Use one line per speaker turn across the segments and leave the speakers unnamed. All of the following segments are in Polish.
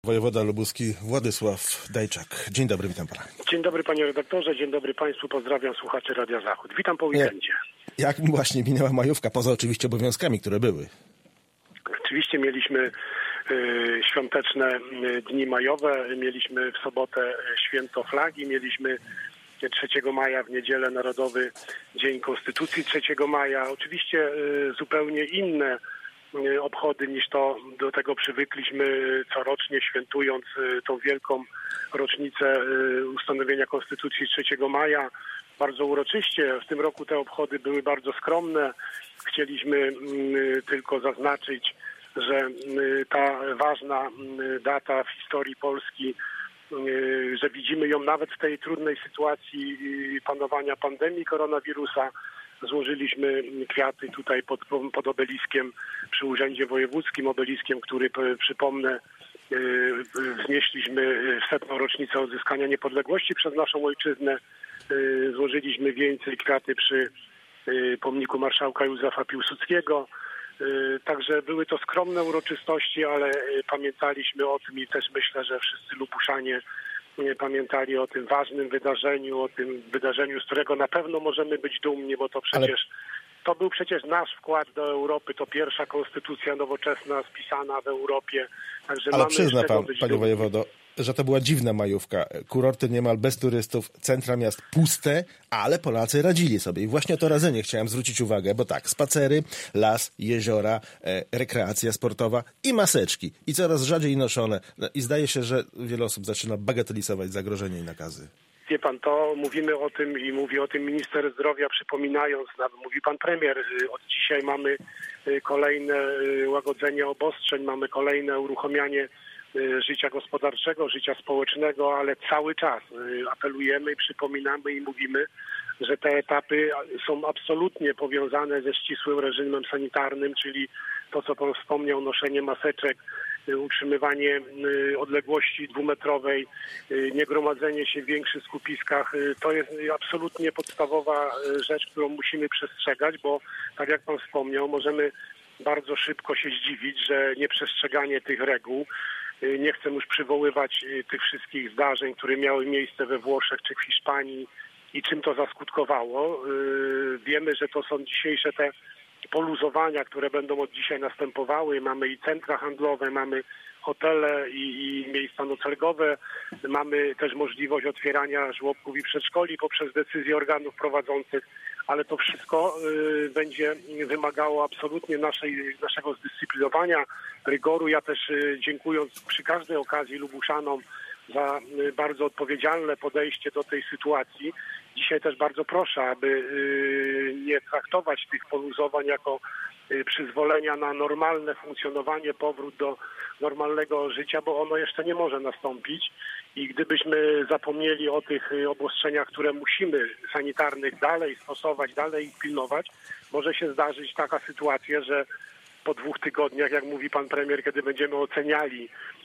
Wojewoda lubuski Władysław Dajczak. Dzień dobry, witam pana.
Dzień dobry panie redaktorze, dzień dobry państwu, pozdrawiam słuchaczy Radia Zachód. Witam po weekendzie.
Jak właśnie minęła majówka, poza oczywiście obowiązkami, które były?
Oczywiście mieliśmy świąteczne dni majowe, mieliśmy w sobotę święto flagi, mieliśmy 3 maja w niedzielę Narodowy Dzień Konstytucji 3 maja. Oczywiście zupełnie inne obchody niż to do tego przywykliśmy corocznie, świętując tą wielką rocznicę ustanowienia Konstytucji 3 maja. Bardzo uroczyście. W tym roku te obchody były bardzo skromne. Chcieliśmy tylko zaznaczyć, że ta ważna data w historii Polski, że widzimy ją nawet w tej trudnej sytuacji panowania pandemii koronawirusa. Złożyliśmy kwiaty tutaj pod obeliskiem przy Urzędzie Wojewódzkim, obeliskiem, który, przypomnę, wznieśliśmy w 100. rocznicę odzyskania niepodległości przez naszą ojczyznę. Złożyliśmy więcej kwiaty przy pomniku marszałka Józefa Piłsudskiego. Także były to skromne uroczystości, ale pamiętaliśmy o tym i też myślę, że wszyscy Lubuszanie pamiętali o tym ważnym wydarzeniu, o tym wydarzeniu, z którego na pewno możemy być dumni, bo to przecież to był przecież nasz wkład do Europy, to pierwsza konstytucja nowoczesna spisana w Europie. Także
ale
mamy
przyzna pan,
być
panie
dumni.
wojewodo, że to była dziwna majówka. Kurorty niemal bez turystów, centra miast puste, ale Polacy radzili sobie. I właśnie o to radzenie chciałem zwrócić uwagę, bo tak, spacery, las, jeziora, rekreacja sportowa i maseczki. I coraz rzadziej noszone. I zdaje się, że wiele osób zaczyna bagatelizować zagrożenie i nakazy.
Wie pan, to mówimy o tym i mówi o tym minister zdrowia, przypominając, mówi pan premier, od dzisiaj mamy kolejne łagodzenie obostrzeń, mamy kolejne uruchamianie życia gospodarczego, życia społecznego, ale cały czas apelujemy, przypominamy i mówimy, że te etapy są absolutnie powiązane ze ścisłym reżimem sanitarnym, czyli to, co pan wspomniał, noszenie maseczek, utrzymywanie odległości 2-metrowej, niegromadzenie się w większych skupiskach. To jest absolutnie podstawowa rzecz, którą musimy przestrzegać, bo tak jak pan wspomniał, możemy bardzo szybko się zdziwić, że nieprzestrzeganie tych reguł, nie chcę już przywoływać tych wszystkich zdarzeń, które miały miejsce we Włoszech czy w Hiszpanii i czym to zaskutkowało. Wiemy, że to są dzisiejsze te poluzowania, które będą od dzisiaj następowały. Mamy i centra handlowe, mamy hotele i miejsca noclegowe. Mamy też możliwość otwierania żłobków i przedszkoli poprzez decyzje organów prowadzących, ale to wszystko będzie wymagało absolutnie naszego zdyscyplinowania, rygoru. Ja też dziękując przy każdej okazji Lubuszanom za bardzo odpowiedzialne podejście do tej sytuacji. Dzisiaj też bardzo proszę, aby nie traktować tych poluzowań jako przyzwolenia na normalne funkcjonowanie, powrót do normalnego życia, bo ono jeszcze nie może nastąpić. I gdybyśmy zapomnieli o tych obostrzeniach, które musimy sanitarnych dalej stosować, dalej ich pilnować, może się zdarzyć taka sytuacja, że po 2 tygodniach, jak mówi pan premier, kiedy będziemy oceniali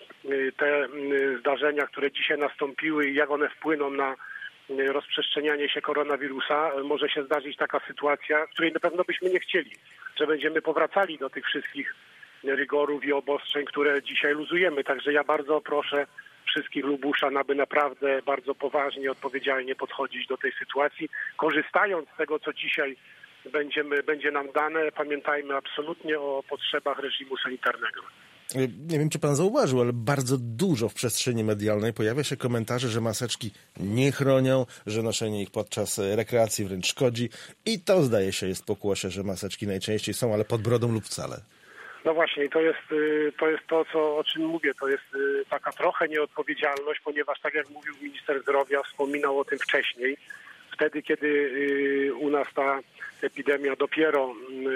te zdarzenia, które dzisiaj nastąpiły i jak one wpłyną na rozprzestrzenianie się koronawirusa, może się zdarzyć taka sytuacja, której na pewno byśmy nie chcieli, że będziemy powracali do tych wszystkich rygorów i obostrzeń, które dzisiaj luzujemy. Także ja bardzo proszę wszystkich Lubuszan, aby naprawdę bardzo poważnie, odpowiedzialnie podchodzić do tej sytuacji. Korzystając z tego, co dzisiaj będzie nam dane, pamiętajmy absolutnie o potrzebach reżimu sanitarnego.
Nie wiem, czy pan zauważył, ale bardzo dużo w przestrzeni medialnej pojawia się komentarzy, że maseczki nie chronią, że noszenie ich podczas rekreacji wręcz szkodzi. I to, zdaje się, jest pokłosie, że maseczki najczęściej są, ale pod brodą lub wcale.
No właśnie, to jest to, o czym mówię. To jest taka trochę nieodpowiedzialność, ponieważ tak jak mówił minister zdrowia, wspominał o tym wcześniej. Wtedy, kiedy u nas ta epidemia dopiero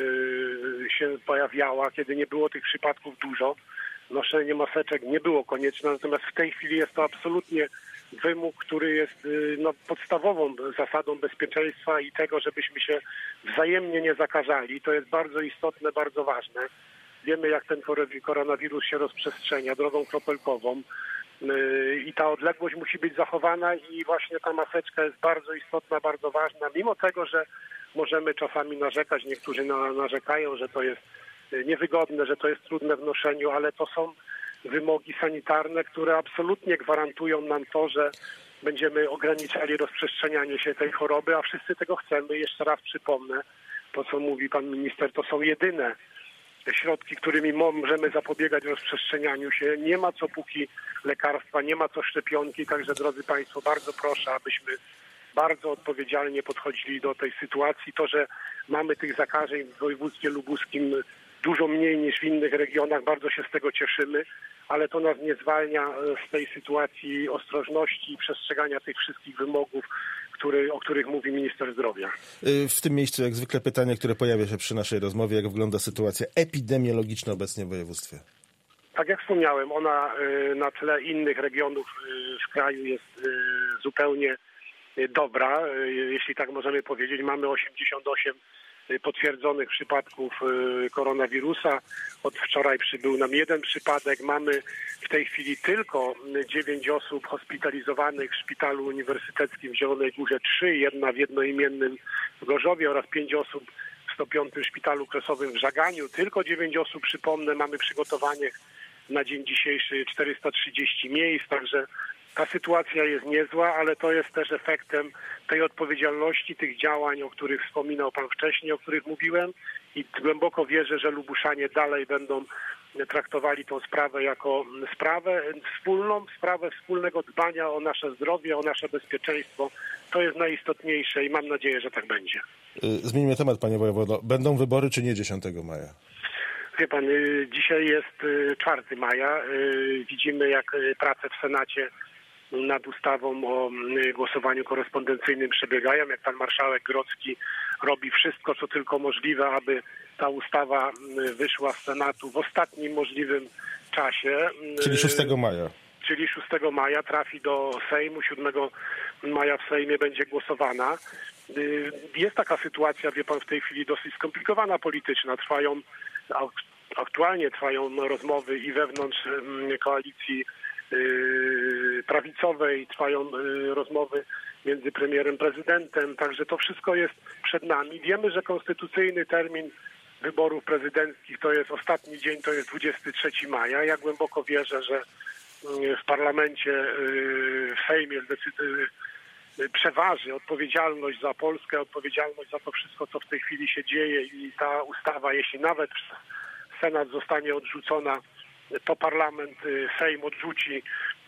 się pojawiała, kiedy nie było tych przypadków dużo, noszenie maseczek nie było konieczne, natomiast w tej chwili jest to absolutnie wymóg, który jest podstawową zasadą bezpieczeństwa i tego, żebyśmy się wzajemnie nie zakażali. To jest bardzo istotne, bardzo ważne. Wiemy, jak ten koronawirus się rozprzestrzenia drogą kropelkową. I ta odległość musi być zachowana i właśnie ta maseczka jest bardzo istotna, bardzo ważna, mimo tego, że możemy czasami narzekać, niektórzy narzekają, że to jest niewygodne, że to jest trudne w noszeniu, ale to są wymogi sanitarne, które absolutnie gwarantują nam to, że będziemy ograniczali rozprzestrzenianie się tej choroby, a wszyscy tego chcemy. Jeszcze raz przypomnę, to co mówi pan minister, to są jedyne środki, którymi możemy zapobiegać rozprzestrzenianiu się. Nie ma co póki lekarstwa, nie ma co szczepionki, także drodzy państwo, bardzo proszę, abyśmy bardzo odpowiedzialnie podchodzili do tej sytuacji. To, że mamy tych zakażeń w województwie lubuskim dużo mniej niż w innych regionach, bardzo się z tego cieszymy, ale to nas nie zwalnia z tej sytuacji ostrożności i przestrzegania tych wszystkich wymogów, o których mówi minister zdrowia.
W tym miejscu jak zwykle pytanie, które pojawia się przy naszej rozmowie, jak wygląda sytuacja epidemiologiczna obecnie w województwie?
Tak jak wspomniałem, ona na tle innych regionów w kraju jest zupełnie dobra, jeśli tak możemy powiedzieć. Mamy 88 potwierdzonych przypadków koronawirusa. Od wczoraj przybył nam 1 przypadek. Mamy w tej chwili tylko 9 osób hospitalizowanych w Szpitalu Uniwersyteckim w Zielonej Górze, 3, jedna w jednoimiennym w Gorzowie oraz 5 osób w 105 Szpitalu Kresowym w Żaganiu. Tylko 9 osób, przypomnę, mamy przygotowanych na dzień dzisiejszy 430 miejsc, także ta sytuacja jest niezła, ale to jest też efektem tej odpowiedzialności, tych działań, o których wspominał pan wcześniej, o których mówiłem, i głęboko wierzę, że Lubuszanie dalej będą traktowali tą sprawę jako sprawę wspólną, sprawę wspólnego dbania o nasze zdrowie, o nasze bezpieczeństwo. To jest najistotniejsze i mam nadzieję, że tak będzie.
Zmieńmy temat, panie wojewodo. Będą wybory czy nie 10 maja?
Wie pan, dzisiaj jest 4 maja. Widzimy, jak prace w Senacie nad ustawą o głosowaniu korespondencyjnym przebiegają, jak pan marszałek Grodzki robi wszystko, co tylko możliwe, aby ta ustawa wyszła z Senatu w ostatnim możliwym czasie.
Czyli 6 maja.
Czyli 6 maja trafi do Sejmu, 7 maja w Sejmie będzie głosowana. Jest taka sytuacja, wie pan, w tej chwili dosyć skomplikowana polityczna. Aktualnie trwają rozmowy i wewnątrz koalicji prawicowej, trwają rozmowy między premierem, prezydentem, także to wszystko jest przed nami. Wiemy, że konstytucyjny termin wyborów prezydenckich to jest ostatni dzień, to jest 23 maja. Ja głęboko wierzę, że w parlamencie, w Sejmie przeważy odpowiedzialność za Polskę, odpowiedzialność za to wszystko, co w tej chwili się dzieje, i ta ustawa, jeśli nawet Senat zostanie odrzucona, to parlament, Sejm odrzuci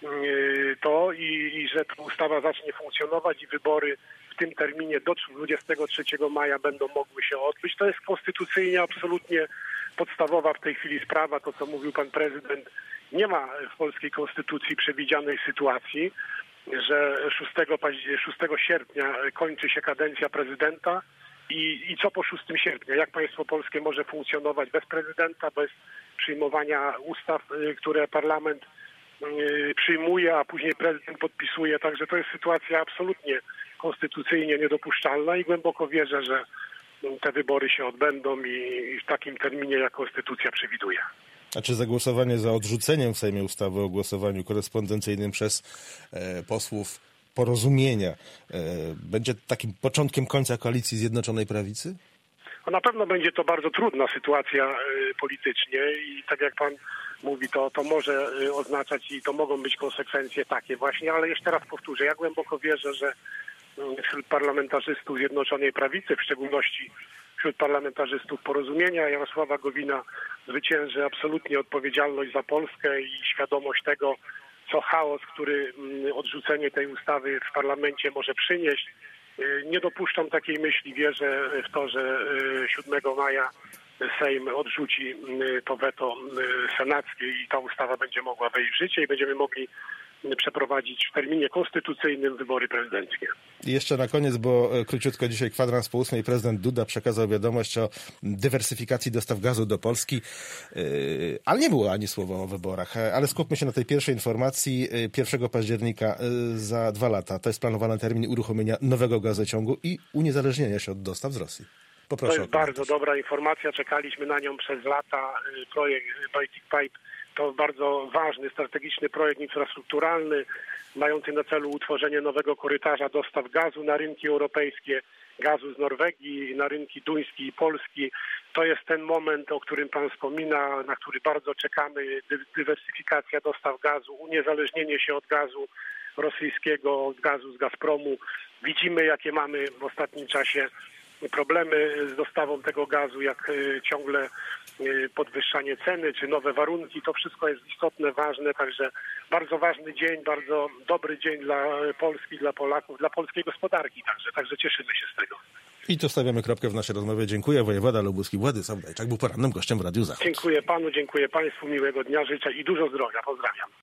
to i że ta ustawa zacznie funkcjonować i wybory w tym terminie do 23 maja będą mogły się odbyć. To jest konstytucyjnie absolutnie podstawowa w tej chwili sprawa. To, co mówił pan prezydent, nie ma w polskiej konstytucji przewidzianej sytuacji, że 6 sierpnia kończy się kadencja prezydenta i co po 6 sierpnia? Jak państwo polskie może funkcjonować bez prezydenta, bez przyjmowania ustaw, które parlament przyjmuje, a później prezydent podpisuje. Także to jest sytuacja absolutnie konstytucyjnie niedopuszczalna i głęboko wierzę, że te wybory się odbędą i w takim terminie, jak konstytucja przewiduje.
A czy zagłosowanie za odrzuceniem w Sejmie ustawy o głosowaniu korespondencyjnym przez posłów Porozumienia będzie takim początkiem końca koalicji Zjednoczonej Prawicy?
Na pewno będzie to bardzo trudna sytuacja politycznie i tak jak pan mówi, to może oznaczać i to mogą być konsekwencje takie właśnie, ale jeszcze raz powtórzę, ja głęboko wierzę, że wśród parlamentarzystów Zjednoczonej Prawicy, w szczególności wśród parlamentarzystów Porozumienia Jarosława Gowina, zwycięży absolutnie odpowiedzialność za Polskę i świadomość tego, co chaos, który odrzucenie tej ustawy w parlamencie może przynieść. Nie dopuszczam takiej myśli, wierzę w to, że 7 maja Sejm odrzuci to weto senackie i ta ustawa będzie mogła wejść w życie i będziemy mogli przeprowadzić w terminie konstytucyjnym wybory prezydenckie.
I jeszcze na koniec, bo króciutko dzisiaj 7:15 prezydent Duda przekazał wiadomość o dywersyfikacji dostaw gazu do Polski, ale nie było ani słowa o wyborach. Ale skupmy się na tej pierwszej informacji. 1 października za 2 lata to jest planowany termin uruchomienia nowego gazociągu i uniezależnienia się od dostaw z Rosji. Poproszę.
To jest bardzo dobra informacja. Czekaliśmy na nią przez lata. Projekt Baltic Pipe To bardzo ważny, strategiczny projekt infrastrukturalny, mający na celu utworzenie nowego korytarza dostaw gazu na rynki europejskie, gazu z Norwegii, na rynki duński i polski. To jest ten moment, o którym pan wspomina, na który bardzo czekamy. Dywersyfikacja dostaw gazu, uniezależnienie się od gazu rosyjskiego, od gazu z Gazpromu. Widzimy, jakie mamy w ostatnim czasie problemy z dostawą tego gazu, jak ciągle podwyższanie ceny, czy nowe warunki. To wszystko jest istotne, ważne, także bardzo ważny dzień, bardzo dobry dzień dla Polski, dla Polaków, dla polskiej gospodarki także cieszymy się z tego.
I to stawiamy kropkę w naszej rozmowie. Dziękuję. Wojewoda lubuski Władysław Dajczak był porannym gościem w Radiu Zachód.
Dziękuję panu, dziękuję państwu, miłego dnia życzę i dużo zdrowia. Pozdrawiam.